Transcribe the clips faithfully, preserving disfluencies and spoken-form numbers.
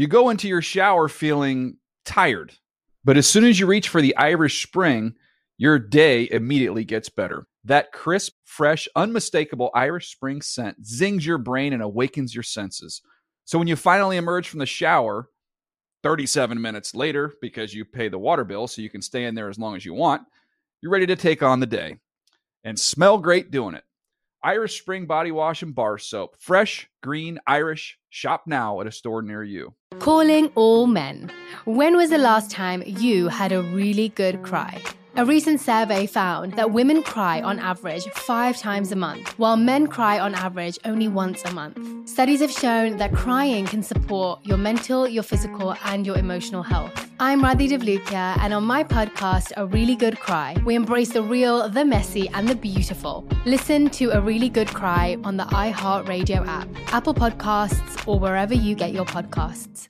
You go into your shower feeling tired, but as soon as you reach for the Irish Spring, your day immediately gets better. That crisp, fresh, unmistakable Irish Spring scent zings your brain and awakens your senses. So when you finally emerge from the shower, thirty-seven minutes later, because you pay the water bill so you can stay in there as long as you want, you're ready to take on the day and smell great doing it. Irish Spring Body Wash and Bar Soap. Fresh, green, Irish. Shop now at a store near you. Calling all men. When was the last time you had a really good cry? A recent survey found that women cry on average five times a month, while men cry on average only once a month. Studies have shown that crying can support your mental, your physical, and your emotional health. I'm Radhi Devlukia, and on my podcast, A Really Good Cry, we embrace the real, the messy, and the beautiful. Listen to A Really Good Cry on the iHeartRadio app, Apple Podcasts, or wherever you get your podcasts.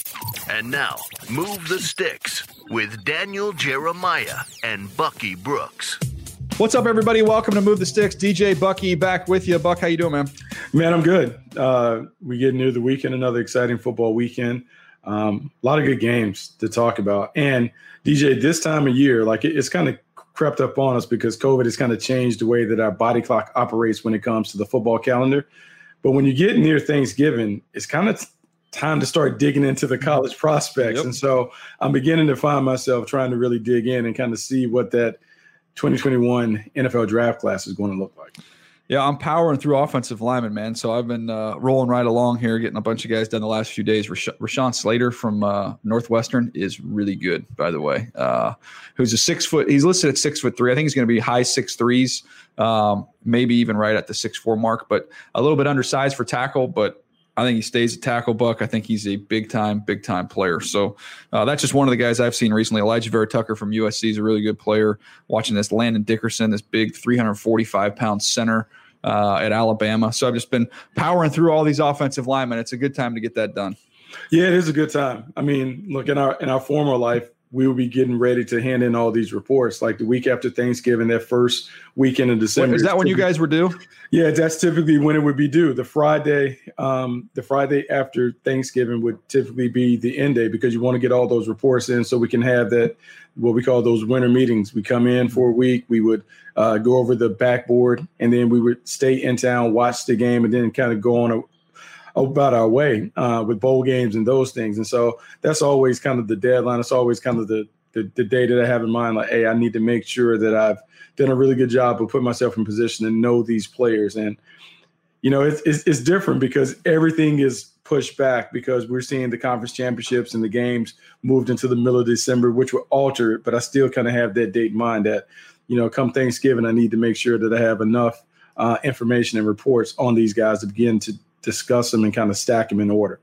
And now, Move the Sticks with Daniel Jeremiah and Bucky Brooks. What's up, everybody? Welcome to Move the Sticks. D J Bucky back with you. Buck, how you doing, man? Man, I'm good. Uh, we get near the weekend, another exciting football weekend. Um, a lot of good games to talk about. And D J, this time of year, like it, it's kind of crept up on us because COVID has kind of changed the way that our body clock operates when it comes to the football calendar. But when you get near Thanksgiving, it's kind of t- time to start digging into the college prospects. Yep. And so I'm beginning to find myself trying to really dig in and kind of see what that twenty twenty-one N F L draft class is going to look like. Yeah, I'm powering through offensive linemen, man. So I've been uh, rolling right along here, getting a bunch of guys done the last few days. Rash- Rashawn Slater from uh, Northwestern is really good, by the way. Uh, who's a six foot? He's listed at six foot three. I think he's going to be high six threes, um, maybe even right at the six four mark. But a little bit undersized for tackle, but I think he stays at tackle, Buck. I think he's a big-time, big-time player. So uh, that's just one of the guys I've seen recently. Elijah Vera Tucker from U S C is a really good player. Watching this Landon Dickerson, this big three hundred forty-five pound center uh, at Alabama. So I've just been powering through all these offensive linemen. It's a good time to get that done. Yeah, it is a good time. I mean, look, in our in our former life, we will be getting ready to hand in all these reports. Like the week after Thanksgiving, that first weekend in December. Wait, is that when you guys were due? Yeah, that's typically when it would be due. The Friday, um, the Friday after Thanksgiving would typically be the end day because you want to get all those reports in so we can have that, what we call those winter meetings. We come in for a week, we would uh, go over the backboard, and then we would stay in town, watch the game, and then kind of go on a about our way uh, with bowl games and those things. And so that's always kind of the deadline. It's always kind of the, the the day that I have in mind, like, hey, I need to make sure that I've done a really good job of putting myself in position to know these players. And, you know, it's, it's, it's different because everything is pushed back because we're seeing the conference championships and the games moved into the middle of December, which will alter it. But I still kind of have that date in mind that, you know, come Thanksgiving, I need to make sure that I have enough uh, information and reports on these guys to begin to discuss them and kind of stack them in order.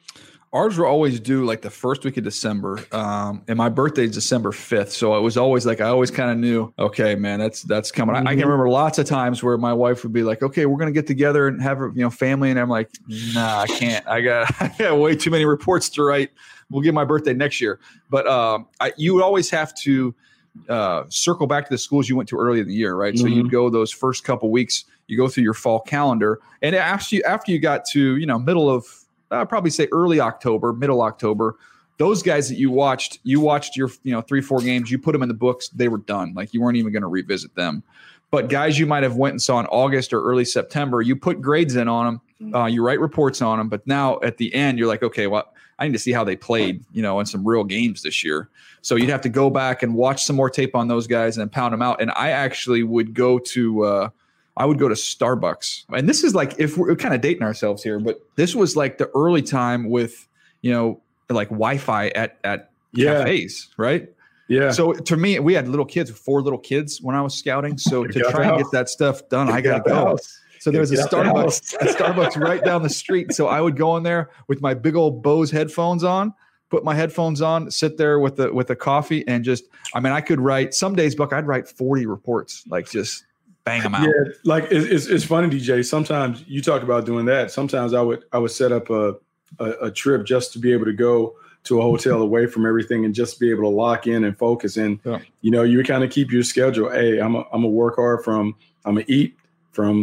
Ours were always due like the first week of December, um, and my birthday is December fifth. So it was always like I always kind of knew, okay, man, that's that's coming. Mm-hmm. I, I can remember lots of times where my wife would be like, okay, we're gonna get together and have you know family, and I'm like, nah, I can't. I got I got way too many reports to write. We'll get my birthday next year. But um, I, you would always have to uh, circle back to the schools you went to early in the year, right? Mm-hmm. So you'd go those first couple weeks. You go through your fall calendar, and after you after you got to you know middle of I'd probably say early October, middle October, those guys that you watched, you watched your you know three four games, you put them in the books, they were done. Like you weren't even going to revisit them. But guys you might have went and saw in August or early September, you put grades in on them, uh, you write reports on them. But now at the end, you're like, okay, well, I need to see how they played, you know, in some real games this year. So you'd have to go back and watch some more tape on those guys and pound them out. And I actually would go to. Uh, I would go to Starbucks. And this is like, if we're kind of dating ourselves here, but this was like the early time with, you know, like Wi-Fi at, at yeah. cafes, right? Yeah. So to me, we had little kids, four little kids when I was scouting. So to try and get that stuff done, I got to go. So there was a Starbucks, a Starbucks right down the street. So I would go in there with my big old Bose headphones on, put my headphones on, sit there with the, with a coffee and just, I mean, I could write some days, Buck, I'd write forty reports, like just bang them out. Yeah, like it's it's funny, D J. Sometimes you talk about doing that. Sometimes I would I would set up a, a a trip just to be able to go to a hotel away from everything and just be able to lock in and focus. And yeah. you know, you kind of keep your schedule. Hey, I'm a, I'm a work hard from I'm gonna eat from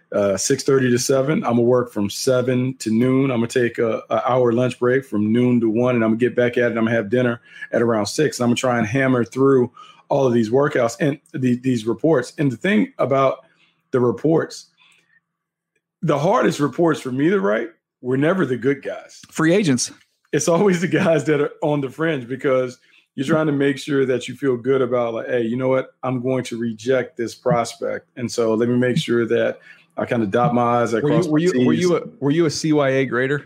uh, six thirty to seven. I'm gonna work from seven to noon. I'm gonna take a, a hour lunch break from noon to one, and I'm gonna get back at it. I'm gonna have dinner at around six. And I'm gonna try and hammer through all of these workouts and the, these reports. And the thing about the reports, the hardest reports for me to write were never the good guys. Free agents. It's always the guys that are on the fringe, because you're trying to make sure that you feel good about, like, hey, you know what? I'm going to reject this prospect. And so let me make sure that I kind of dot my I's. I were you, were you, were you, a, were you a C Y A grader?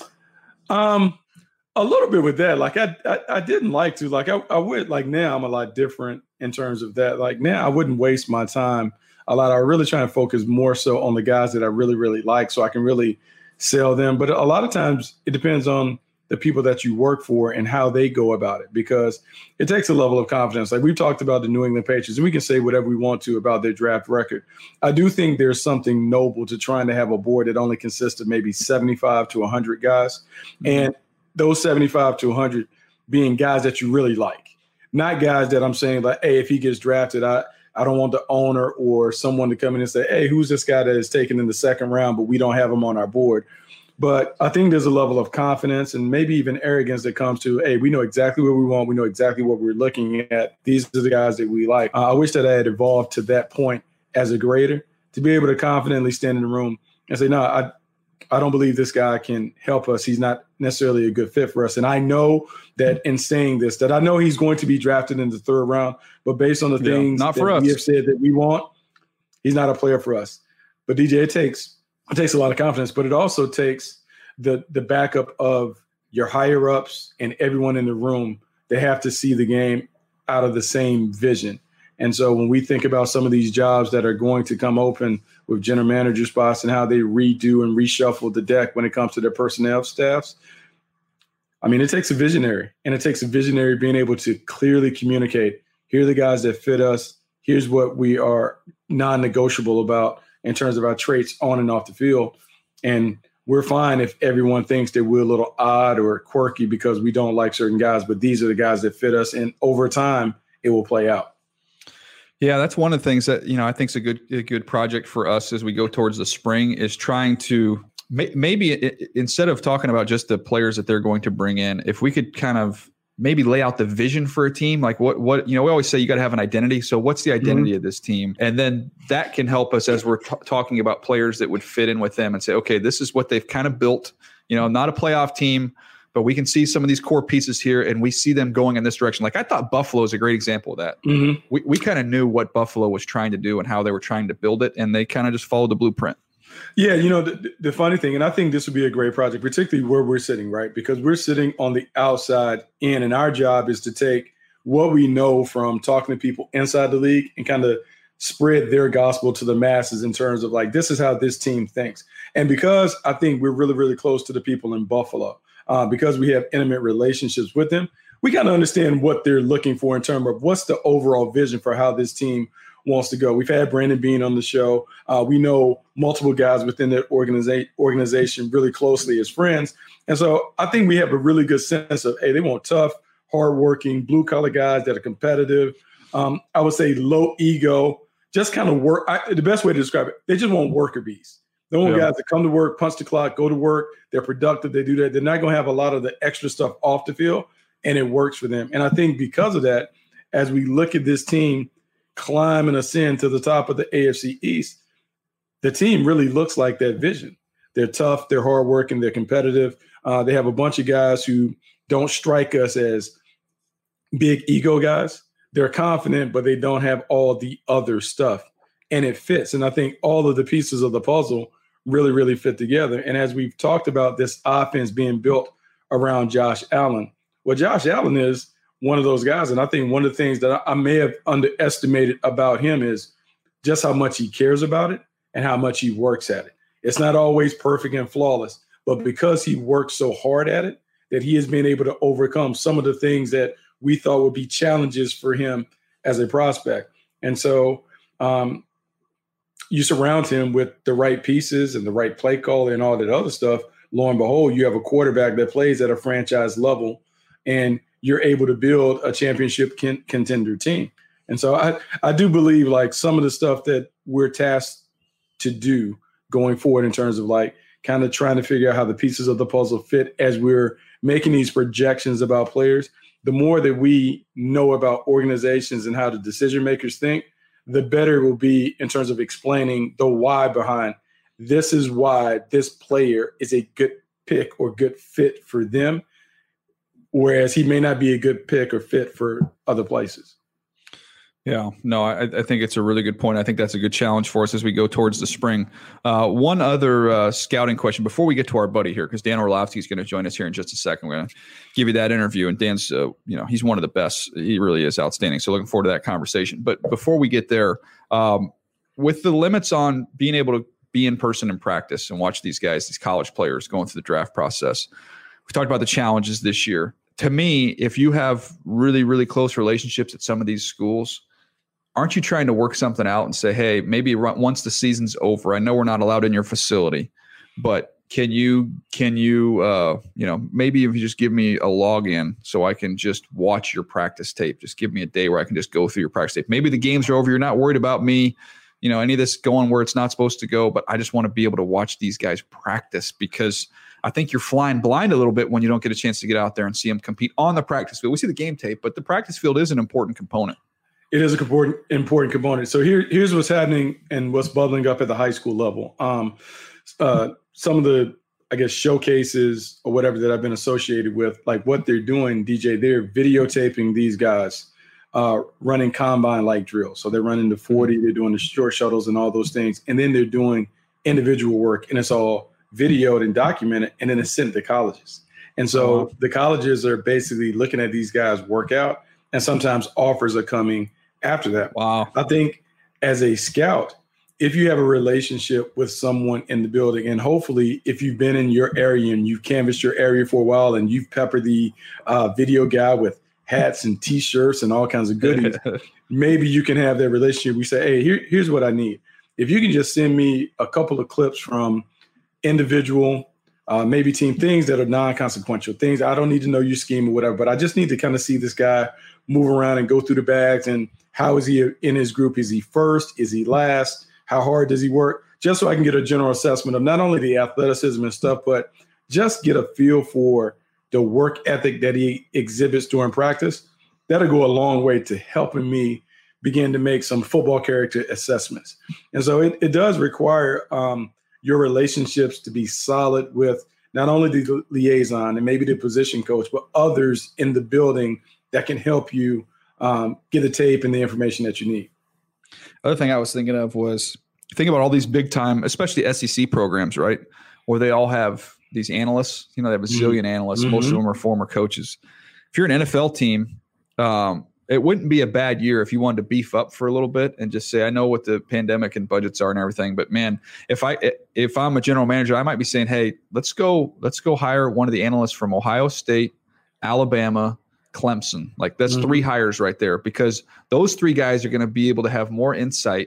Um, a little bit with that. Like I, I, I didn't like to, like, I, I would, like now I'm a lot different in terms of that. Like now I wouldn't waste my time a lot. I really try to focus more so on the guys that I really, really like, so I can really sell them. But a lot of times it depends on the people that you work for and how they go about it, because it takes a level of confidence. Like we've talked about the New England Patriots, and we can say whatever we want to about their draft record. I do think there's something noble to trying to have a board that only consists of maybe seventy-five to one hundred guys. Mm-hmm. And those seventy-five to one hundred being guys that you really like, not guys that I'm saying like, hey, if he gets drafted, I, I don't want the owner or someone to come in and say, hey, who's this guy that is taken in the second round, but we don't have him on our board. But I think there's a level of confidence and maybe even arrogance that comes to, hey, we know exactly what we want. We know exactly what we're looking at. These are the guys that we like. Uh, I wish that I had evolved to that point as a grader, to be able to confidently stand in the room and say, no, I I don't believe this guy can help us. He's not necessarily a good fit for us. And I know that in saying this, that I know he's going to be drafted in the third round, but based on the yeah, things not that for us. we have said that we want, he's not a player for us. But D J, it takes It takes a lot of confidence, but it also takes the the backup of your higher ups and everyone in the room. They have to see the game out of the same vision. And so when we think about some of these jobs that are going to come open with general manager spots and how they redo and reshuffle the deck when it comes to their personnel staffs, I mean, it takes a visionary, and it takes a visionary being able to clearly communicate, here are the guys that fit us. Here's what we are non-negotiable about in terms of our traits on and off the field. And we're fine if everyone thinks that we're a little odd or quirky because we don't like certain guys, but these are the guys that fit us. And over time, it will play out. Yeah, that's one of the things that, you know, I think is a good, a good project for us as we go towards the spring, is trying to may, maybe it, instead of talking about just the players that they're going to bring in, if we could kind of maybe lay out the vision for a team, like what, what, you know, we always say you got to have an identity. So what's the identity mm-hmm. of this team? And then that can help us as we're t- talking about players that would fit in with them and say, okay, this is what they've kind of built, you know, not a playoff team, but we can see some of these core pieces here and we see them going in this direction. Like I thought Buffalo is a great example of that. Mm-hmm. We, we kind of knew what Buffalo was trying to do and how they were trying to build it. And they kind of just followed the blueprint. Yeah, you know, the, the funny thing, and I think this would be a great project, particularly where we're sitting, right? Because we're sitting on the outside in, and our job is to take what we know from talking to people inside the league and kind of spread their gospel to the masses in terms of like, this is how this team thinks. And because I think we're really, really close to the people in Buffalo, uh, because we have intimate relationships with them, we kind of understand what they're looking for in terms of what's the overall vision for how this team wants to go. We've had Brandon Beane on the show. Uh, we know multiple guys within the organiza- organization really closely as friends. And so I think we have a really good sense of, hey, they want tough, hardworking, blue-collar guys that are competitive. Um, I would say low ego, just kind of work. I, the best way to describe it, they just want worker bees. They want yeah. guys that come to work, punch the clock, go to work. They're productive. They do that. They're not going to have a lot of the extra stuff off the field, and it works for them. And I think because of that, as we look at this team climb and ascend to the top of the A F C East, the team really looks like that vision. They're tough, they're hardworking, they're competitive. Uh, they have a bunch of guys who don't strike us as big ego guys. They're confident, but they don't have all the other stuff. And it fits. And I think all of the pieces of the puzzle really, really fit together. And as we've talked about this offense being built around Josh Allen, what Josh Allen is one of those guys. And I think one of the things that I may have underestimated about him is just how much he cares about it and how much he works at it. It's not always perfect and flawless, but because he works so hard at it, that he has been able to overcome some of the things that we thought would be challenges for him as a prospect. And so um, you surround him with the right pieces and the right play call and all that other stuff. Lo and behold, you have a quarterback that plays at a franchise level, and you're able to build a championship con- contender team. And so I, I do believe like some of the stuff that we're tasked to do going forward in terms of like kind of trying to figure out how the pieces of the puzzle fit as we're making these projections about players. The more that we know about organizations and how the decision makers think, the better it will be in terms of explaining the why behind this is why this player is a good pick or good fit for them, whereas he may not be a good pick or fit for other places. Yeah, no, I, I think it's a really good point. I think that's a good challenge for us as we go towards the spring. Uh, one other uh, scouting question before we get to our buddy here, because Dan Orlovsky is going to join us here in just a second. We're going to give you that interview, and Dan's, uh, you know, he's one of the best. He really is outstanding. So looking forward to that conversation. But before we get there, um, with the limits on being able to be in person and practice and watch these guys, these college players going through the draft process, we talked about the challenges this year. To me, if you have really, really close relationships at some of these schools, aren't you trying to work something out and say, hey, maybe once the season's over, I know we're not allowed in your facility, but can you, can you, uh, you know, maybe if you just give me a login so I can just watch your practice tape, just give me a day where I can just go through your practice tape. Maybe the games are over. You're not worried about me, you know, any of this going where it's not supposed to go, but I just want to be able to watch these guys practice, because I think you're flying blind a little bit when you don't get a chance to get out there and see them compete on the practice field. We see the game tape, but the practice field is an important component. It is a important important component. So here, here's what's happening and what's bubbling up at the high school level. Um, uh, some of the, I guess, showcases or whatever that I've been associated with, like what they're doing, D J, they're videotaping these guys uh, running combine-like drills. So they're running the forty, they're doing the short shuttles and all those things. And then they're doing individual work, and it's all videoed and documented, and then it's sent to colleges. And so uh-huh. the colleges are basically looking at these guys work out, and sometimes offers are coming after that. Wow. I think as a scout, if you have a relationship with someone in the building, and hopefully if you've been in your area and you've canvassed your area for a while and you've peppered the uh, video guy with hats and T-shirts and all kinds of goodies, maybe you can have that relationship. We say, hey, here, here's what I need. If you can just send me a couple of clips from individual, uh, maybe team things that are non-consequential things. I don't need to know your scheme or whatever, but I just need to kind of see this guy move around and go through the bags. And how is he in his group? Is he first? Is he last? How hard does he work? Just so I can get a general assessment of not only the athleticism and stuff, but just get a feel for the work ethic that he exhibits during practice. That'll go a long way to helping me begin to make some football character assessments. And so it, it does require um, your relationships to be solid with not only the liaison and maybe the position coach, but others in the building that can help you um, get the tape and the information that you need. Other thing I was thinking of was think about all these big time, especially S E C programs, right? Where they all have these analysts, you know, they have a zillion mm-hmm. analysts. Mm-hmm. Most of them are former coaches. If you're an N F L team, um, it wouldn't be a bad year if you wanted to beef up for a little bit and just say, I know what the pandemic and budgets are and everything, but man, if I, if I'm a general manager, I might be saying, hey, let's go, let's go hire one of the analysts from Ohio State, Alabama, Clemson. Like that's mm-hmm. three hires right there, because those three guys are going to be able to have more insight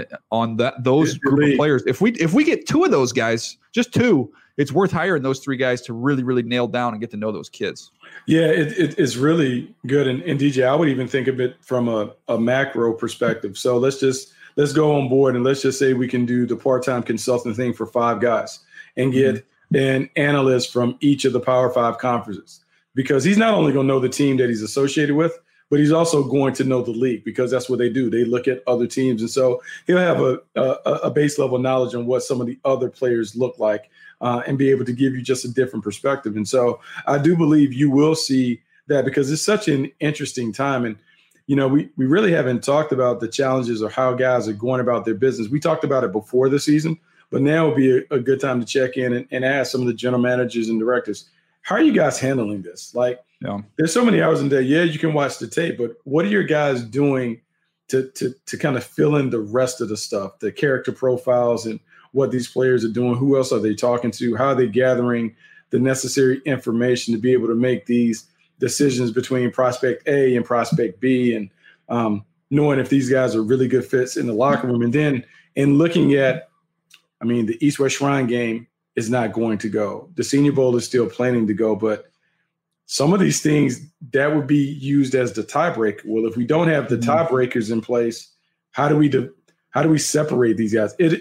on that, those group of players. If we, if we get two of those guys, just two, it's worth hiring those three guys to really, really nail down and get to know those kids. Yeah, it, it, it's really good. And, and D J, I would even think of it from a, a macro perspective. So let's just, let's go on board and let's just say we can do the part-time consultant thing for five guys and get mm-hmm. an analyst from each of the Power Five conferences, because he's not only going to know the team that he's associated with, but he's also going to know the league, because that's what they do. They look at other teams. And so he'll have a, a, a base level knowledge on what some of the other players look like. Uh, and be able to give you just a different perspective. And so I do believe you will see that, because it's such an interesting time. And, you know, we, we really haven't talked about the challenges or how guys are going about their business. We talked about it before the season, but now would be a, a good time to check in and, and ask some of the general managers and directors, how are you guys handling this? Like, yeah. there's so many hours in the day. Yeah, you can watch the tape, but what are your guys doing to, to, to kind of fill in the rest of the stuff, the character profiles and what these players are doing? Who else are they talking to? How are they gathering the necessary information to be able to make these decisions between prospect A and prospect B, and um, knowing if these guys are really good fits in the locker room? And then in looking at, I mean, the East-West Shrine game is not going to go. The Senior Bowl is still planning to go, but some of these things that would be used as the tiebreaker. Well, if we don't have the tiebreakers in place, how do we do, how do we separate these guys? It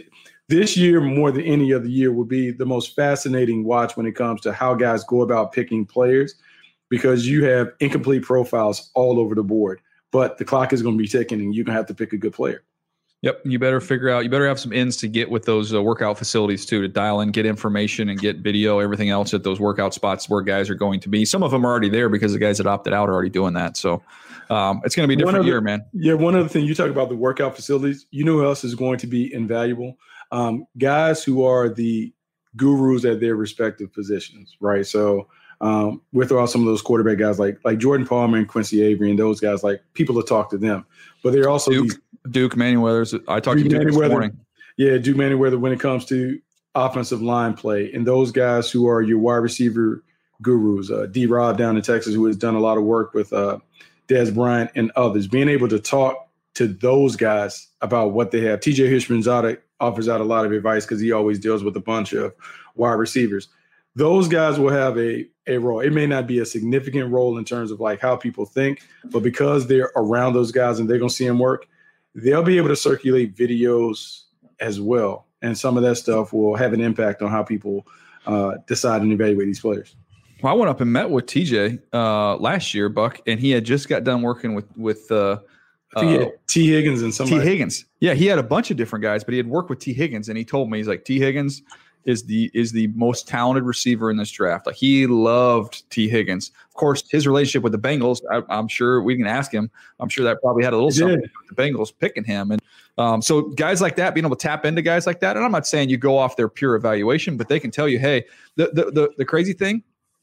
this year, more than any other year, will be the most fascinating watch when it comes to how guys go about picking players, because you have incomplete profiles all over the board, but the clock is going to be ticking and you're going to have to pick a good player. Yep. You better figure out, you better have some ins to get with those uh, workout facilities too, to dial in, get information and get video, everything else at those workout spots where guys are going to be. Some of them are already there because the guys that opted out are already doing that. So um, it's going to be a different year, man. Yeah. One other thing, you talk about the workout facilities, you know who else is going to be invaluable? Um, guys who are the gurus at their respective positions, right? So um, we'll throw out some of those quarterback guys like like Jordan Palmer and Quincy Avery and those guys, like people to talk to them. But they're also Duke, these, Duke Manyweather. I talked Duke to Duke this morning. Yeah, Duke Manyweather when it comes to offensive line play. And those guys who are your wide receiver gurus, uh, D-Rob down in Texas, who has done a lot of work with uh, Dez Bryant and others, being able to talk to those guys about what they have. T J Hishmanzada offers out a lot of advice because he always deals with a bunch of wide receivers. Those guys will have a, a role. It may not be a significant role in terms of like how people think, but because they're around those guys and they're going to see them work, they'll be able to circulate videos as well. And some of that stuff will have an impact on how people uh, decide and evaluate these players. Well, I went up and met with T J uh, last year, Buck, and he had just got done working with, with uh, I think he had T. Higgins and somebody. T. Higgins. Yeah, he had a bunch of different guys, but he had worked with T. Higgins, and he told me, he's like, T. Higgins is the is the most talented receiver in this draft. Like, he loved T. Higgins. Of course, his relationship with the Bengals, I, I'm sure we can ask him. I'm sure that probably had a little It something did. to do with the Bengals picking him. And um, so guys like that, being able to tap into guys like that, and I'm not saying you go off their pure evaluation, but they can tell you, hey, the the the, the crazy thing,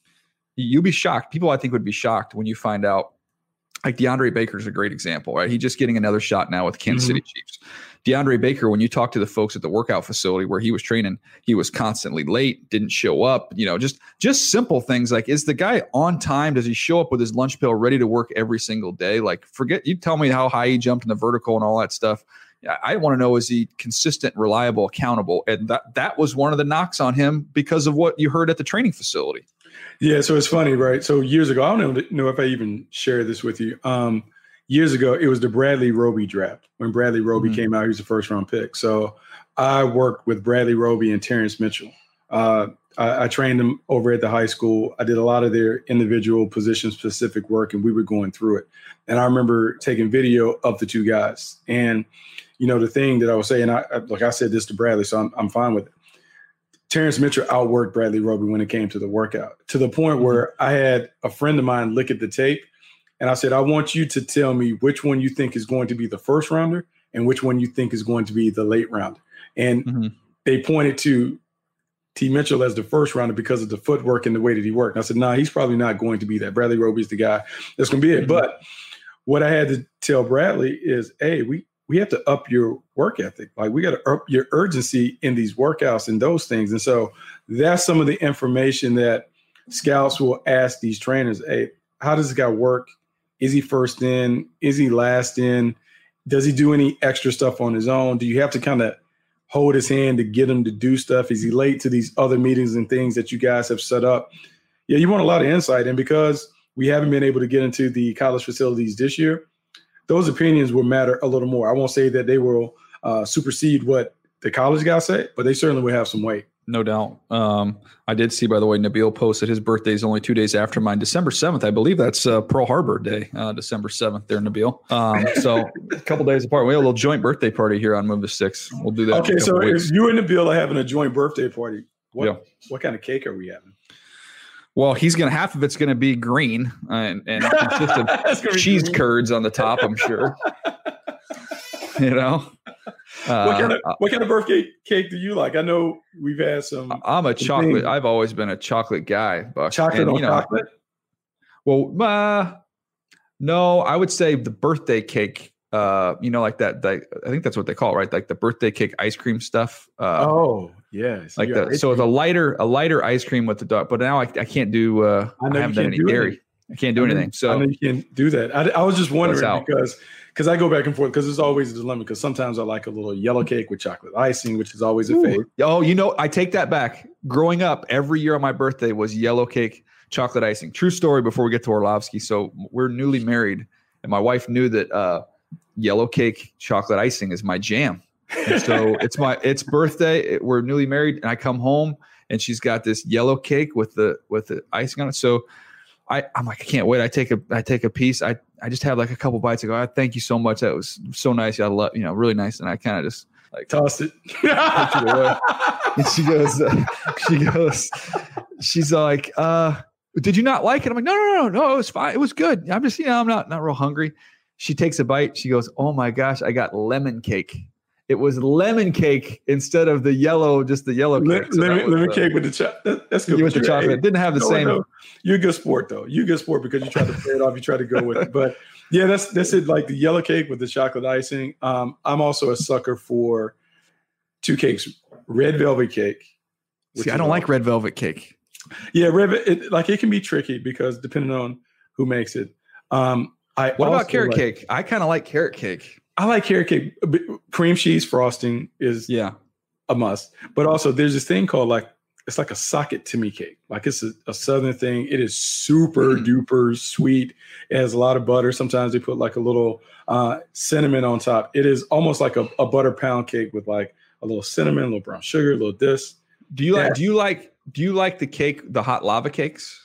you'll be shocked. People, I think, would be shocked when you find out, like DeAndre Baker is a great example, right? He's just getting another shot now with Kansas Mm-hmm. City Chiefs. DeAndre Baker, when you talk to the folks at the workout facility where he was training, he was constantly late, didn't show up, you know, just just simple things like, is the guy on time? Does he show up with his lunch pail ready to work every single day? Like, forget, you tell me how high he jumped in the vertical and all that stuff. I want to know, is he consistent, reliable, accountable? And that that was one of the knocks on him because of what you heard at the training facility. Yeah, so it's funny, right? So years ago, I don't know, know if I even shared this with you. Um, years ago, it was the Bradley Roby draft. When Bradley Roby Mm-hmm. came out, he was a first-round pick. So I worked with Bradley Roby and Terrence Mitchell. Uh, I, I trained them over at the high school. I did a lot of their individual position-specific work, and we were going through it. And I remember taking video of the two guys. And, you know, the thing that I was saying, I, I, like I said this to Bradley, so I'm, I'm fine with it. Terrence Mitchell outworked Bradley Roby when it came to the workout, to the point where I had a friend of mine look at the tape, and I said, I want you to tell me which one you think is going to be the first rounder and which one you think is going to be the late rounder. And Mm-hmm. they pointed to T. Mitchell as the first rounder because of the footwork and the way that he worked. And I said, nah, he's probably not going to be that. Bradley Roby's the guy that's going to be it. Mm-hmm. But what I had to tell Bradley is, hey, we, we have to up your work ethic. Like, we got to up your urgency in these workouts and those things. And so that's some of the information that scouts will ask these trainers. Hey, how does this guy work? Is he first in? Is he last in? Does he do any extra stuff on his own? Do you have to kind of hold his hand to get him to do stuff? Is he late to these other meetings and things that you guys have set up? Yeah, you want a lot of insight. And because we haven't been able to get into the college facilities this year, those opinions will matter a little more. I won't say that they will uh, supersede what the college guys say, but they certainly will have some weight. No doubt. Um, I did see, by the way, Nabil posted his birthday is only two days after mine, December seventh. I believe that's uh, Pearl Harbor Day, uh, December seventh there, Nabil. Um, so a couple days apart. We have a little joint birthday party here on Move the Sticks. We'll do that. Okay, so if you and Nabil are having a joint birthday party, what, Yeah. what kind of cake are we having? Well, he's going to, half of it's going to be green and, and consist That's of gonna be cheese green. curds on the top, I'm sure. You know? Uh, what kind of what kind of birthday cake do you like? I know we've had some I'm a some chocolate. things. I've always been a chocolate guy. Buck. chocolate And, on you know, chocolate. Well, uh, no, I would say the birthday cake. Uh, you know, like that, that. I think that's what they call it, right? Like the birthday cake ice cream stuff. Uh, Oh, yes. like the so it's a lighter, a lighter ice cream with the dark. But now I, I can't do. Uh, I I, know you haven't done can't any do dairy. anything. I can't do I know- anything. I So know you can't do that. I, I was just wondering out. because because I go back and forth because it's always a dilemma. Because sometimes I like a little yellow cake with chocolate icing, which is always a fave. oh, you know, I take that back. Growing up, every year on my birthday was yellow cake, chocolate icing. True story. Before we get to Orlovsky, so we're newly married, and my wife knew that uh, yellow cake, chocolate icing is my jam. And so it's my it's birthday. We're newly married, and I come home and she's got this yellow cake with the with the icing on it. So I, I'm like, I can't wait. I take a I take a piece. I, I just had like a couple bites. I go, oh, thank you so much. That was so nice. I love, you know, really nice. And I kind of just like tossed it. And she goes, uh, she goes, she's like, uh, did you not like it? I'm like, no, no, no, no. It was fine. It was good. I'm just, you know, I'm not not real hungry. She takes a bite. She goes, oh my gosh, I got lemon cake. It was lemon cake instead of the yellow, just the yellow cake. So lemon, was, lemon uh, cake with the chocolate. That's good. With the chocolate. It didn't have the no, same. No. You're a good sport, though. You're a good sport because you try to play it off. You try to go with it. But yeah, that's that's it. Like the yellow cake with the chocolate icing. Um, I'm also a sucker for two cakes: red velvet cake. See, I don't like red velvet cake. Yeah, red. It, like it can be tricky because depending on who makes it. Um, I what about carrot like, cake? I kind of like carrot cake. I like carrot cake. Cream cheese frosting is yeah a must. But also there's this thing called like, it's like a socket Timmy cake. Like it's a, a Southern thing. It is super mm. duper sweet. It has a lot of butter. Sometimes they put like a little uh, cinnamon on top. It is almost like a, a butter pound cake with like a little cinnamon, a little brown sugar, a little this. Do you like, do you like, do you like the cake, the hot lava cakes?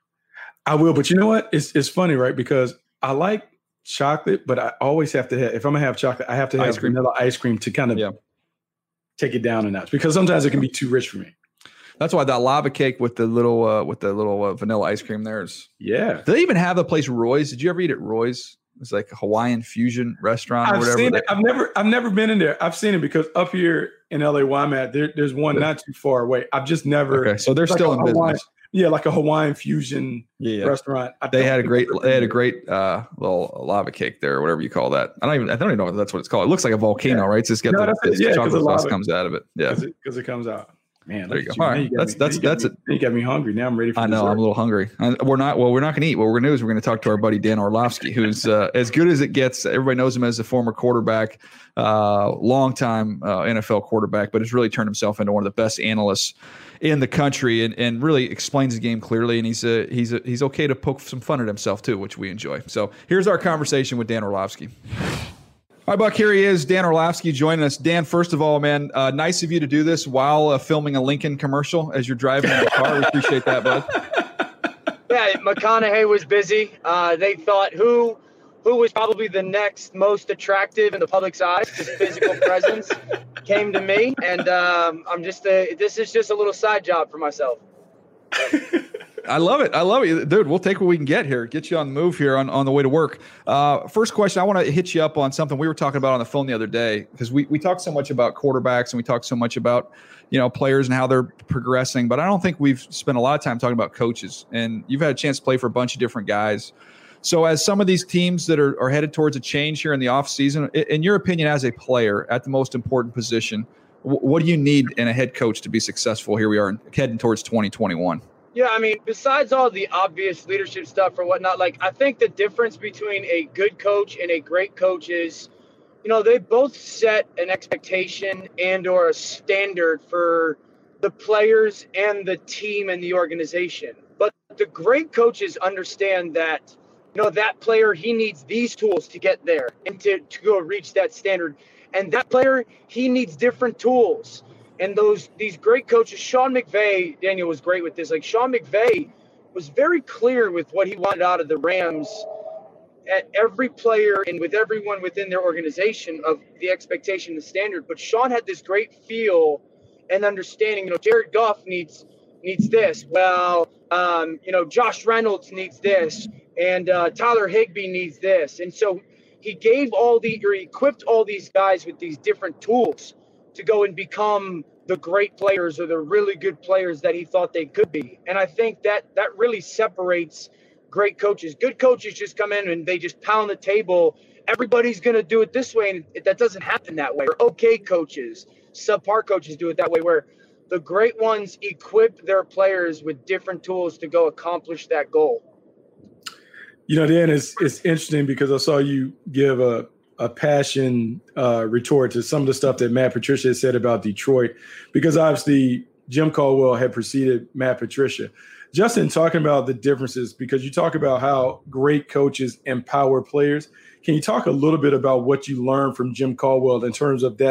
I will, but you know what? It's it's funny, right? Because I like chocolate, but I always have to have, if I'm gonna have chocolate, I have to have ice cream. vanilla ice cream to kind of yeah. take it down a notch because sometimes it can be too rich for me. That's why that lava cake with the little uh, with the little uh, vanilla ice cream there is. Yeah. Do they even have a place Roy's? Did you ever eat at Roy's? It's like a Hawaiian fusion restaurant or I've whatever. Seen it. I've never I've never been in there. I've seen it because up here in L A where I'm at, there, there's one not too far away. I've just never. Okay, so they're still like in Hawaiian, business. Yeah, like a Hawaiian fusion yeah, yeah. restaurant. I they had a great they had a great uh, little lava cake there or whatever you call that. I don't even I don't even know if that's what it's called. It looks like a volcano, yeah. right? It's just got no, the, the yeah, chocolate sauce lava, comes out of it. Yeah, because it, it comes out. Man, there you go. You. All right, that's me, that's that's me, it. You got me hungry. Now I'm ready for I know, dessert. I'm a little hungry. I, we're not, well, we're not going to eat. What we're going to do is we're going to talk to our buddy Dan Orlovsky, who's uh, as good as it gets. Everybody knows him as a former quarterback, uh, long-time uh, N F L quarterback, but has really turned himself into one of the best analysts in the country and, and really explains the game clearly. And he's a, he's a, he's okay to poke some fun at himself too, which we enjoy. So here's our conversation with Dan Orlovsky. All right, Buck, here he is, Dan Orlovsky joining us. Dan, first of all, man, uh, nice of you to do this while uh, filming a Lincoln commercial as you're driving in the car. We appreciate that, bud. Yeah, McConaughey was busy. Uh, they thought who who was probably the next most attractive in the public's eyes, his physical presence, came to me, and um, I'm just a, this is just a little side job for myself. I love it. I love it. Dude, we'll take what we can get here. Get you on the move here on, on the way to work. Uh, first question, I want to hit you up on something we were talking about on the phone the other day because we, we talk so much about quarterbacks and we talk so much about, you know, players and how they're progressing, but I don't think we've spent a lot of time talking about coaches. And you've had a chance to play for a bunch of different guys. So as some of these teams that are, are headed towards a change here in the offseason, in your opinion as a player at the most important position, what do you need in a head coach to be successful? Here we are heading towards twenty twenty-one. Yeah, I mean, besides all the obvious leadership stuff or whatnot, like I think the difference between a good coach and a great coach is, you know, they both set an expectation and or a standard for the players and the team and the organization. But the great coaches understand that, you know, that player, he needs these tools to get there and to, to go reach that standard. And that player, he needs different tools. And those these great coaches, Sean McVay, Daniel was great with this. Like Sean McVay was very clear with what he wanted out of the Rams at every player and with everyone within their organization of the expectation, the standard. But Sean had this great feel and understanding. You know, Jared Goff needs needs this. Well, um, you know, Josh Reynolds needs this, and uh, Tyler Higbee needs this. And so he gave all the or he equipped all these guys with these different tools to go and become the great players or the really good players that he thought they could be. And I think that that really separates great coaches. Good coaches just come in and they just pound the table. Everybody's going to do it this way. And that doesn't happen that way. Or okay coaches, subpar coaches do it that way, where the great ones equip their players with different tools to go accomplish that goal. You know, Dan, it's, it's interesting because I saw you give a, a passion uh, retort to some of the stuff that Matt Patricia had said about Detroit, because obviously Jim Caldwell had preceded Matt Patricia. Justin, talking about the differences, because you talk about how great coaches empower players. Can you talk a little bit about what you learned from Jim Caldwell in terms of that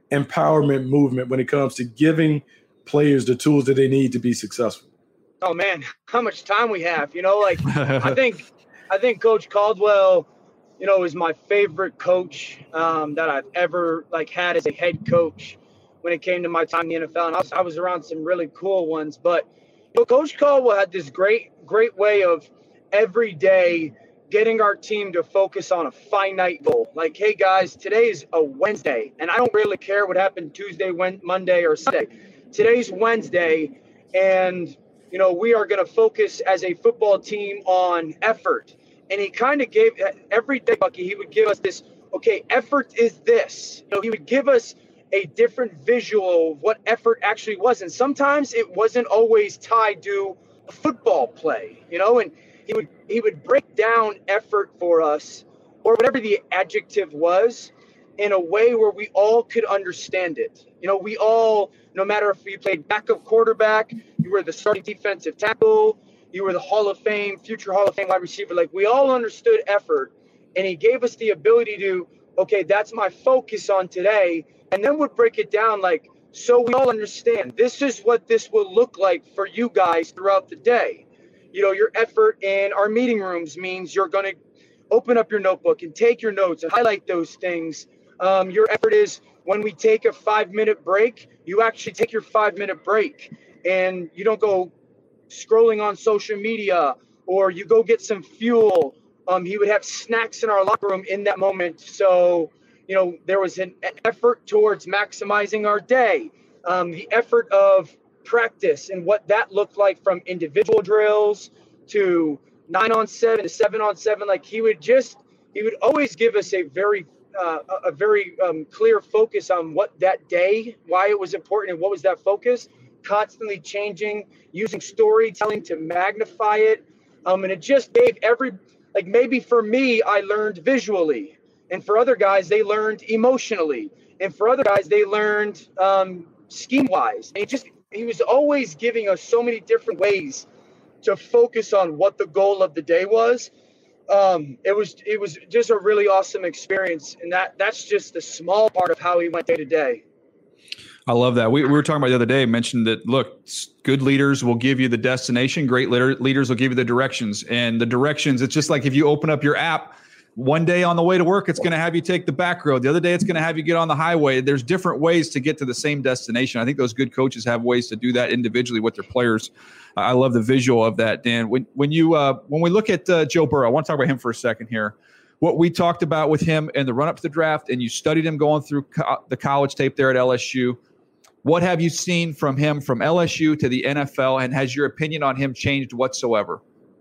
empowerment movement when it comes to giving players the tools that they need to be successful? Oh man, how much time we have, you know, like I think, I think Coach Caldwell, you know, is my favorite coach um, that I've ever like had as a head coach when it came to my time in the N F L. And I was, I was around some really cool ones, but you know, Coach Caldwell had this great, great way of every day getting our team to focus on a finite goal. Like, hey guys, today is a Wednesday, and I don't really care what happened Tuesday, Wednesday, Monday, or Sunday. Today's Wednesday, and you know, we are going to focus as a football team on effort. And he kind of gave every day, Bucky, he would give us this, okay, effort is this. You know, he would give us a different visual of what effort actually was. And sometimes it wasn't always tied to a football play, you know, and he would he would break down effort for us, or whatever the adjective was, in a way where we all could understand it. You know, we all, no matter if you played backup quarterback, you were the starting defensive tackle, you were the Hall of Fame, future Hall of Fame wide receiver, like we all understood effort. And he gave us the ability to, okay, that's my focus on today. And then would break it down like, so we all understand this is what this will look like for you guys throughout the day. You know, your effort in our meeting rooms means you're going to open up your notebook and take your notes and highlight those things. Um, your effort is when we take a five minute break, you actually take your five minute break and you don't go scrolling on social media, or you go get some fuel. Um, he would have snacks in our locker room in that moment. So, you know, there was an effort towards maximizing our day. Um, the effort of practice and what that looked like, from individual drills to nine on seven to seven on seven. Like he would just, he would always give us a very, uh, a very um, clear focus on what that day, why it was important and what was that focus, constantly changing, using storytelling to magnify it. Um, and it just gave every, like maybe for me, I learned visually, and for other guys, they learned emotionally, and for other guys, they learned um, scheme-wise. And he just, he was always giving us so many different ways to focus on what the goal of the day was. Um, it was, it was just a really awesome experience. And that, that's just a small part of how he went day to day. I love that. We, we were talking about the other day, mentioned that, look, good leaders will give you the destination. Great leader, leaders will give you the directions. And the directions, it's just like if you open up your app, one day on the way to work, it's going to have you take the back road. The other day, it's going to have you get on the highway. There's different ways to get to the same destination. I think those good coaches have ways to do that individually with their players. I love the visual of that, Dan. When when you uh, when we look at uh, Joe Burrow, I want to talk about him for a second here. What we talked about with him in the run-up to the draft, and you studied him going through co- the college tape there at L S U. What have you seen from him from L S U to the N F L, and has your opinion on him changed whatsoever?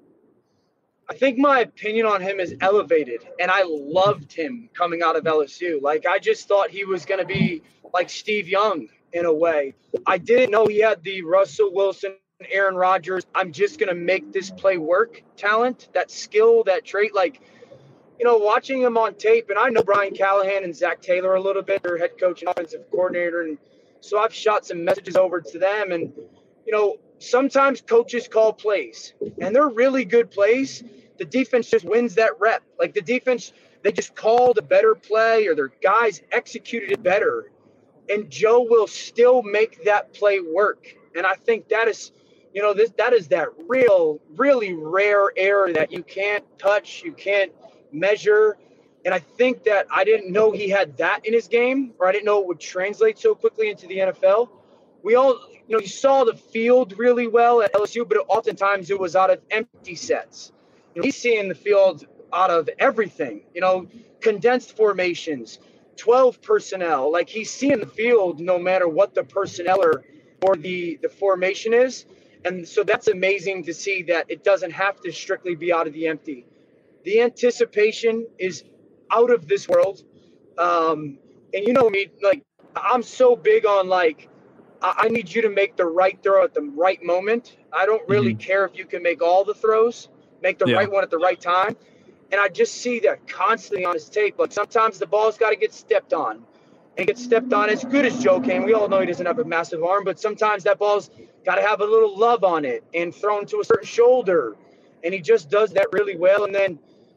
I think my opinion on him is elevated, and I loved him coming out of L S U. Like, I just thought he was going to be like Steve Young in a way. I didn't know he had the Russell Wilson, Aaron Rodgers, I'm just going to make this play work talent, that skill, that trait. Like, you know, watching him on tape, and I know Brian Callahan and Zach Taylor a little bit, their head coach and offensive coordinator, and so I've shot some messages over to them. And, you know, sometimes coaches call plays, and they're really good plays. The defense just wins that rep. Like, the defense, they just called a better play, or their guys executed it better. And Joe will still make that play work. And I think that is, you know, this that is that real, really rare error that you can't touch, you can't measure. And I think that I didn't know he had that in his game, or I didn't know it would translate so quickly into the N F L. We all, you know, you saw the field really well at L S U, but oftentimes it was out of empty sets. You know, he's seeing the field out of everything, you know, condensed formations, twelve personnel. Like, he's seeing the field no matter what the personnel or, or the, the formation is. And so that's amazing to see that it doesn't have to strictly be out of the empty. The anticipation is out of this world. Um, and you know me, like, I'm so big on, like, I need you to make the right throw at the right moment. I don't really mm-hmm. care if you can make all the throws, make the yeah. right one at the right time. And I just see that constantly on his tape. Like, sometimes the ball's got to get stepped on, and get stepped on as good as Joe can. We all know he doesn't have a massive arm, but sometimes that ball's got to have a little love on it and thrown to a certain shoulder. And he just does that really well. And then,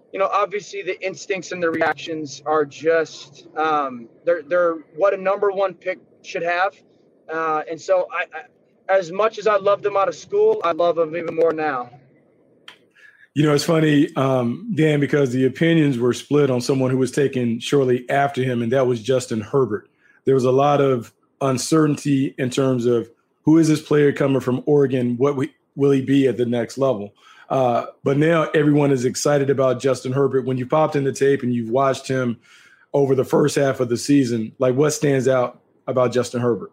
you know, obviously the instincts and the reactions are just um, they're they're what a number one pick should have. Uh, and so I, I, as much as I loved him out of school, I love him even more now. You know, it's funny, um, Dan, because the opinions were split on someone who was taken shortly after him, and that was Justin Herbert. There was a lot of uncertainty in terms of who is this player coming from Oregon? What we, will he be at the next level? Uh, but now everyone is excited about Justin Herbert. When you popped in the tape and you've watched him over the first half of the season, like what stands out about Justin Herbert?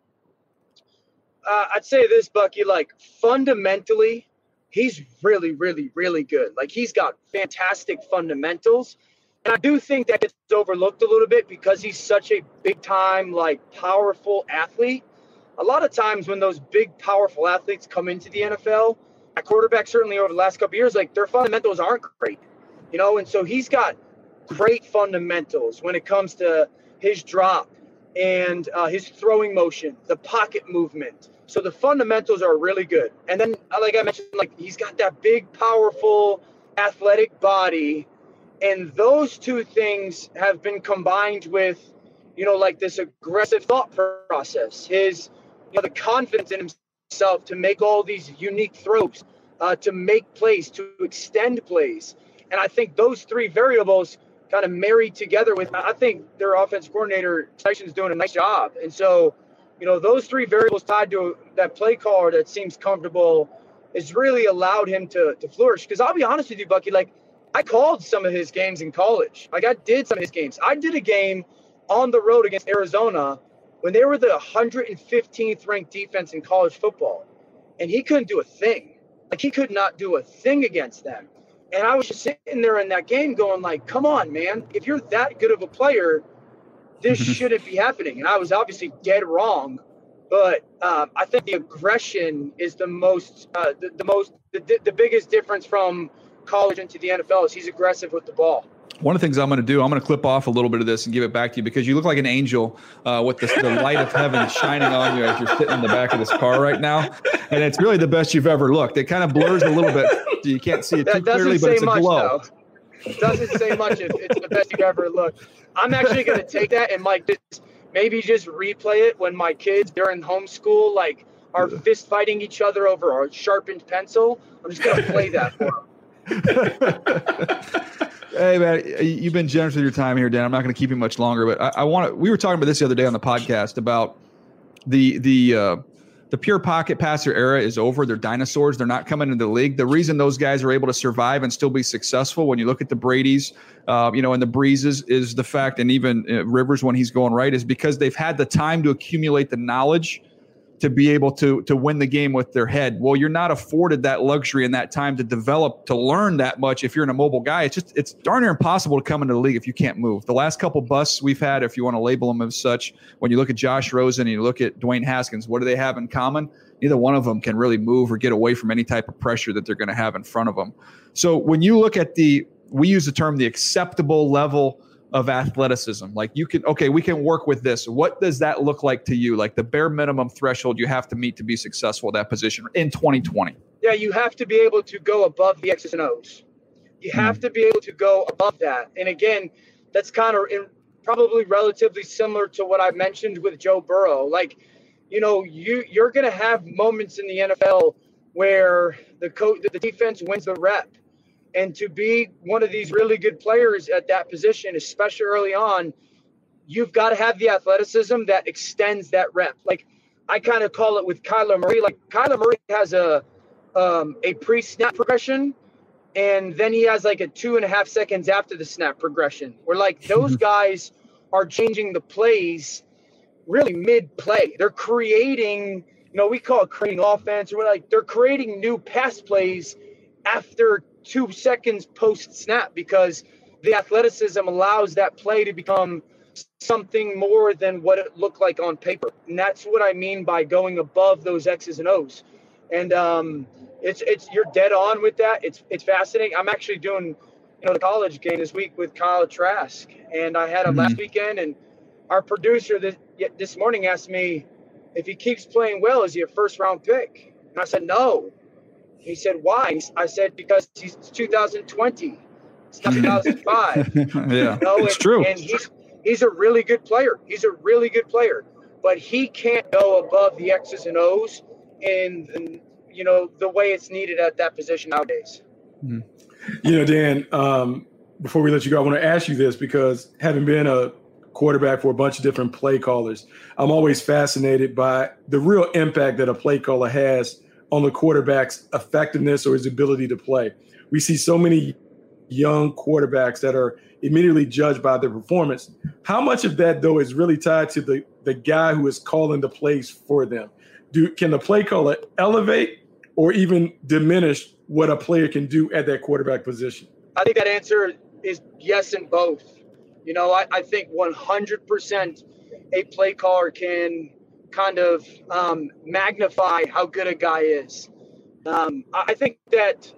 Uh, I'd say this, Bucky, like fundamentally, he's really, really, really good. Like he's got fantastic fundamentals. And I do think that gets overlooked a little bit because he's such a big time, like powerful athlete. A lot of times when those big, powerful athletes come into the N F L, at quarterback, certainly over the last couple of years, like their fundamentals aren't great, you know? And so he's got great fundamentals when it comes to his drop and uh, his throwing motion, the pocket movement. So the fundamentals are really good. And then, like I mentioned, like he's got that big, powerful, athletic body. And those two things have been combined with, you know, like this aggressive thought process, his, you know, the confidence in himself to make all these unique throws, uh, to make plays, to extend plays. And I think those three variables kind of married together with, I think their offensive coordinator, Tyson's doing a nice job. And so, you know, those three variables tied to that play caller that seems comfortable has really allowed him to, to flourish. Because I'll be honest with you, Bucky, like I called some of his games in college. Like I did some of his games. I did a game on the road against Arizona when they were the one hundred fifteenth ranked defense in college football. And he couldn't do a thing. Like he could not do a thing against them. And I was just sitting there in that game going like, come on, man, if you're that good of a player, this shouldn't be happening. And I was obviously dead wrong. But um, I think the aggression is the most, uh, the, the most, the, the biggest difference from college into the N F L is he's aggressive with the ball. One of the things I'm going to do, I'm going to clip off a little bit of this and give it back to you because you look like an angel uh, with the, the light of heaven shining on you as you're sitting in the back of this car right now. And it's really the best you've ever looked. It kind of blurs a little bit. So you can't see it too clearly, but it's a much, glow. Though. It doesn't say much if it's the best you've ever looked. I'm actually going to take that and like just maybe just replay it when my kids during homeschool like are fist fighting each other over a sharpened pencil. I'm just going to play that for them. Hey man, you've been generous with your time here, Dan. I'm not going to keep you much longer, but I, I want to. We were talking about this the other day on the podcast about the the uh, the pure pocket passer era is over. They're dinosaurs. They're not coming into the league. The reason those guys are able to survive and still be successful, when you look at the Bradys, uh, you know, and the Breezes, is the fact, and even uh, Rivers when he's going right, is because they've had the time to accumulate the knowledge to be able to to win the game with their head. Well, you're not afforded that luxury and that time to develop, to learn that much if you're in a mobile guy. It's just, it's darn near impossible to come into the league if you can't move. The last couple busts we've had, if you want to label them as such, when you look at Josh Rosen and you look at Dwayne Haskins, what do they have in common? Neither one of them can really move or get away from any type of pressure that they're going to have in front of them. So when you look at the, we use the term the acceptable level of athleticism. Like you can, okay, we can work with this. What does that look like to you? Like the bare minimum threshold you have to meet to be successful at that position in twenty twenty. Yeah, you have to be able to go above the X's and O's. You have mm. to be able to go above that. And again, that's kind of in, probably relatively similar to what I mentioned with Joe Burrow. Like, you know, you, you're going to have moments in the N F L where the coach, the defense wins the rep. And to be one of these really good players at that position, especially early on, you've got to have the athleticism that extends that rep. Like I kind of call it with Kyler Murray. Like Kyler Murray has a um, a pre-snap progression, and then he has like a two and a half seconds after the snap progression. Where like those guys are changing the plays really mid-play. They're creating, you know, we call it creating offense, or we're like they're creating new pass plays after two seconds post snap because the athleticism allows that play to become something more than what it looked like on paper. And that's what I mean by going above those X's and O's. And um, it's, it's, you're dead on with that. It's, it's fascinating. I'm actually doing, you know, the college game this week with Kyle Trask, and I had him mm-hmm. last weekend, and our producer this, this morning asked me if he keeps playing well, is he a first round pick? And I said, no. He said, why? I said, because he's two thousand twenty. It's two thousand five. yeah, you know? it's and, true. And he's he's a really good player. He's a really good player, but he can't go above the X's and O's in, in you know the way it's needed at that position nowadays. You know, Dan. Um, before we let you go, I want to ask you this because having been a quarterback for a bunch of different play callers, I'm always fascinated by the real impact that a play caller has on the quarterback's effectiveness or his ability to play. We see so many young quarterbacks that are immediately judged by their performance. How much of that, though, is really tied to the, the guy who is calling the plays for them? Do Can the play caller elevate or even diminish what a player can do at that quarterback position? I think that answer is yes in both. You know, I, I think one hundred percent a play caller can kind of um, magnify how good a guy is. Um, I think that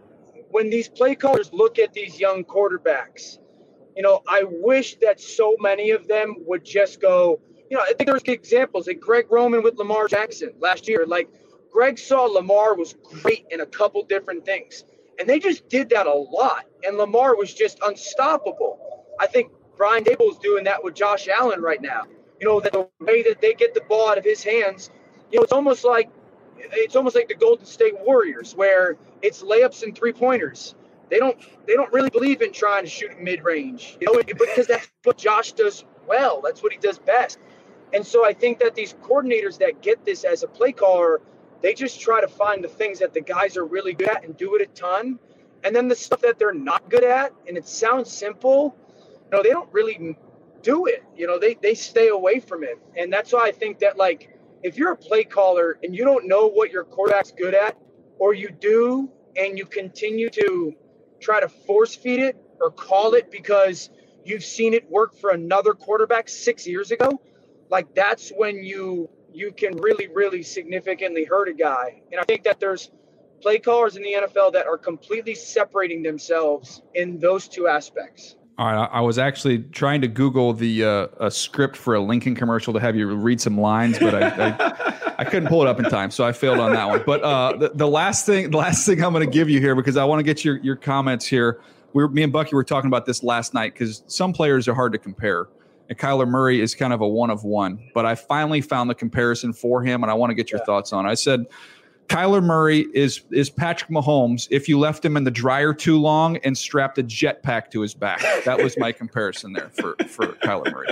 when these play callers look at these young quarterbacks, you know, I wish that so many of them would just go, you know, I think there's examples like Greg Roman with Lamar Jackson last year. Like Greg saw Lamar was great in a couple different things, and they just did that a lot. And Lamar was just unstoppable. I think Brian Daboll's doing that with Josh Allen right now. You know, the way that they get the ball out of his hands, you know, it's almost like it's almost like the Golden State Warriors, where it's layups and three pointers. They don't they don't really believe in trying to shoot mid range, you know, because that's what Josh does well. That's what he does best. And so I think that these coordinators that get this as a play caller, they just try to find the things that the guys are really good at and do it a ton. And then the stuff that they're not good at, and it sounds simple, you know, they don't really do it. You know, they, they stay away from it. And that's why I think that, like, if you're a play caller and you don't know what your quarterback's good at, or you do, and you continue to try to force feed it or call it because you've seen it work for another quarterback six years ago, like that's when you you can really, really significantly hurt a guy. And I think that there's play callers in the N F L that are completely separating themselves in those two aspects. All right, I was actually trying to Google the uh, a script for a Lincoln commercial to have you read some lines, but I, I, I couldn't pull it up in time, so I failed on that one. But uh, the, the last thing, the last thing I'm going to give you here, because I want to get your your comments here. We were, me and Bucky were talking about this last night because some players are hard to compare, and Kyler Murray is kind of a one of one. But I finally found the comparison for him, and I want to get your yeah. thoughts on it. I said, Kyler Murray is is Patrick Mahomes if you left him in the dryer too long and strapped a jetpack to his back. That was my comparison there for, for Kyler Murray.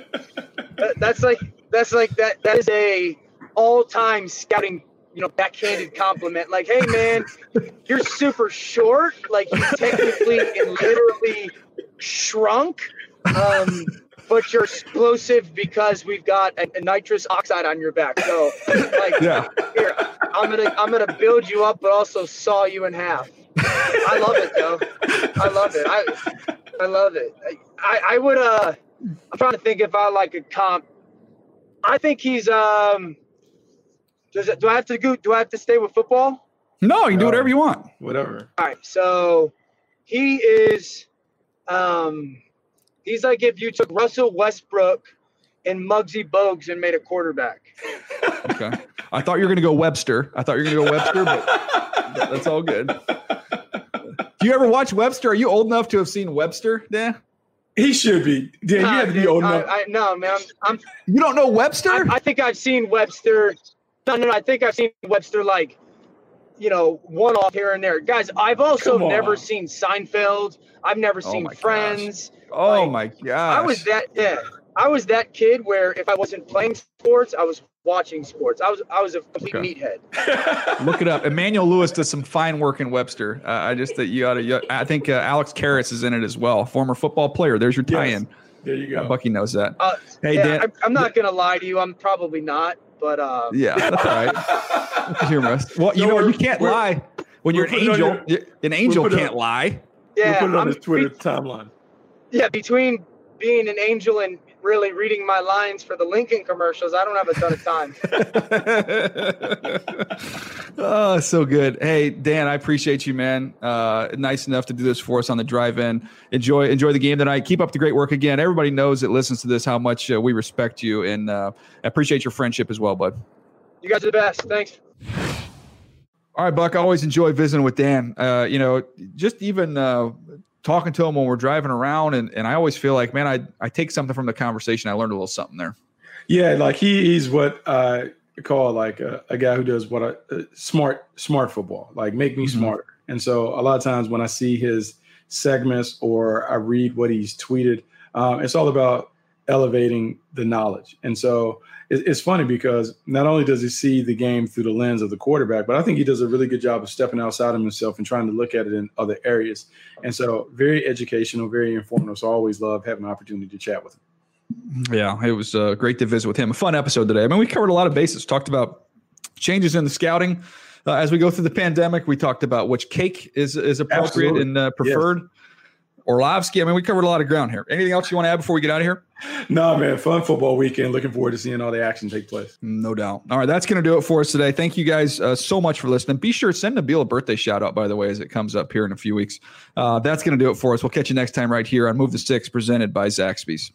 That's like that's like that that is a all-time scouting, you know, backhanded compliment. Like, hey man, you're super short. Like you technically and literally shrunk. Um But you're explosive because we've got a, a nitrous oxide on your back. So, like, yeah. here, I'm gonna I'm gonna build you up, but also saw you in half. I love it, though. I love it. I I love it. I, I would uh. I'm trying to think if I like a comp. I think he's um. Does it, do I have to go? Do I have to stay with football? No, you can do whatever you want. Whatever. All right. So he is um. He's like if you took Russell Westbrook and Muggsy Bogues and made a quarterback. Okay. I thought you were going to go Webster. I thought you were going to go Webster, but that's all good. Do you ever watch Webster? Are you old enough to have seen Webster, Dan? He should be. Dan, nah, you have to be old I, enough. I, no, man. I'm, I'm, you don't know Webster? I, I think I've seen Webster. No, no, no. I think I've seen Webster like, you know, one off here and there. Guys, I've also never seen Seinfeld. I've never oh seen Friends. Gosh. Oh like, my gosh. I was that yeah. I was that kid where if I wasn't playing sports, I was watching sports. I was I was a complete okay. meathead. Look it up. Emmanuel Lewis does some fine work in Webster. Uh, I just that you ought to. I think uh, Alex Karras is in it as well. Former football player. There's your tie-in. Yes. There you go. Uh, Bucky knows that. Uh, hey, yeah, Dan. I, I'm not gonna lie to you. I'm probably not. But uh, yeah, that's all right. Humorous. Well, you so know you can't lie when you're an angel. Your, an angel can't up, lie. Yeah, we'll put it on I'm, his Twitter be, timeline. Yeah, between being an angel and really reading my lines for the Lincoln commercials, I don't have a ton of time. Oh, so good. Hey, Dan, I appreciate you, man. Uh, nice enough to do this for us on the drive-in. Enjoy, enjoy the game tonight. Keep up the great work again. Everybody knows that listens to this how much uh, we respect you, and uh, I appreciate your friendship as well, bud. You guys are the best. Thanks. All right, Buck. I always enjoy visiting with Dan. Uh, you know, just even uh, talking to him when we're driving around, and, and I always feel like, man, I, I take something from the conversation. I learned a little something there. Yeah, like he, he's what I call like a, a guy who does what I uh, smart smart football, like make me mm-hmm. smarter. And so a lot of times when I see his segments or I read what he's tweeted, um, it's all about elevating the knowledge. And so it, it's funny because not only does he see the game through the lens of the quarterback, but I think he does a really good job of stepping outside of himself and trying to look at it in other areas. And so very educational, very informative. So I always love having an opportunity to chat with him. Yeah, it was uh, great to visit with him. A fun episode today. I mean, we covered a lot of bases, talked about changes in the scouting. Uh, as we go through the pandemic, we talked about which cake is is appropriate Absolutely. and uh, preferred. Yes. Orlovsky. I mean, we covered a lot of ground here. Anything else you want to add before we get out of here? No, man. Fun football weekend. Looking forward to seeing all the action take place. No doubt. All right. That's going to do it for us today. Thank you guys uh, so much for listening. Be sure to send Nabil a birthday shout out, by the way, as it comes up here in a few weeks. Uh, that's going to do it for us. We'll catch you next time right here on Move the Sticks, presented by Zaxby's.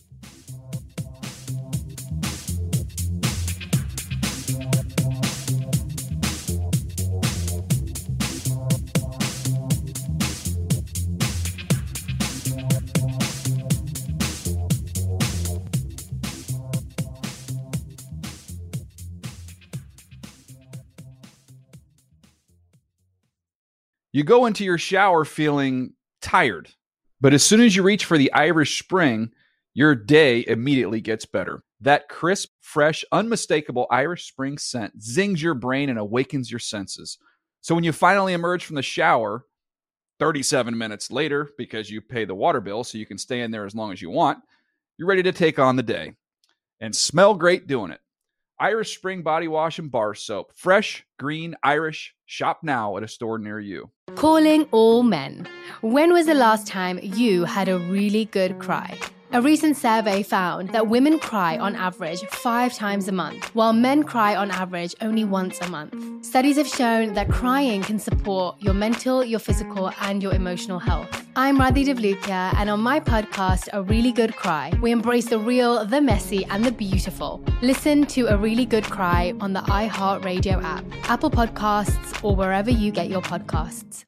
You go into your shower feeling tired, but as soon as you reach for the Irish Spring, your day immediately gets better. That crisp, fresh, unmistakable Irish Spring scent zings your brain and awakens your senses. So when you finally emerge from the shower, thirty-seven minutes later, because you pay the water bill so you can stay in there as long as you want, you're ready to take on the day and smell great doing it. Irish Spring Body Wash and Bar Soap. Fresh, green, Irish. Shop now at a store near you. Calling all men. When was the last time you had a really good cry? A recent survey found that women cry on average five times a month, while men cry on average only once a month. Studies have shown that crying can support your mental, your physical, and your emotional health. I'm Radhi Devlukia, and on my podcast, A Really Good Cry, we embrace the real, the messy, and the beautiful. Listen to A Really Good Cry on the iHeartRadio app, Apple Podcasts, or wherever you get your podcasts.